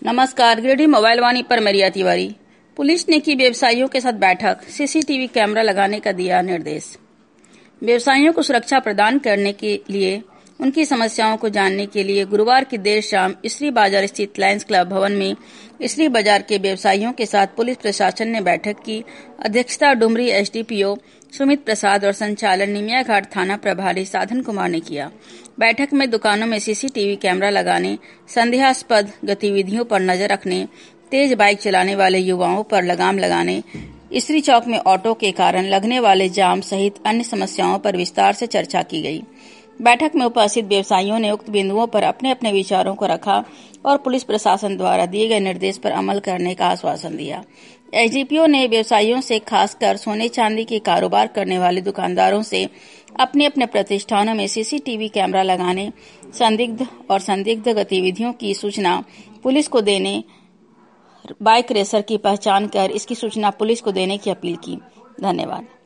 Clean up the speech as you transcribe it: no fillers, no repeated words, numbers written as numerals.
नमस्कार। गिरिडीह मोबाइल वाणी पर मरिया तिवारी। पुलिस ने की व्यवसायियों के साथ बैठक, सीसीटीवी कैमरा लगाने का दिया निर्देश। व्यवसायियों को सुरक्षा प्रदान करने के लिए उनकी समस्याओं को जानने के लिए गुरुवार की देर शाम इसरी बाजार स्थित लायंस क्लब भवन में इसरी बाजार के व्यवसायियों के साथ पुलिस प्रशासन ने बैठक की। अध्यक्षता डुमरी एसडीपीओ सुमित प्रसाद और संचालन निमिया घाट थाना प्रभारी साधन कुमार ने किया। बैठक में दुकानों में सीसीटीवी कैमरा लगाने, संदेहास्पद गतिविधियों पर नजर रखने, तेज बाइक चलाने वाले युवाओं पर लगाम लगाने, इसरी चौक में ऑटो के कारण लगने वाले जाम सहित अन्य समस्याओं पर विस्तार से चर्चा की गई। बैठक में उपस्थित व्यवसायियों ने उक्त बिंदुओं पर अपने अपने विचारों को रखा और पुलिस प्रशासन द्वारा दिए गए निर्देश पर अमल करने का आश्वासन दिया। एसडीपीओ ने व्यवसायियों से खासकर सोने चांदी के कारोबार करने वाले दुकानदारों से अपने अपने प्रतिष्ठानों में सीसीटीवी कैमरा लगाने, संदिग्ध गतिविधियों की सूचना पुलिस को देने, बाइक रेसर की पहचान कर इसकी सूचना पुलिस को देने की अपील की। धन्यवाद।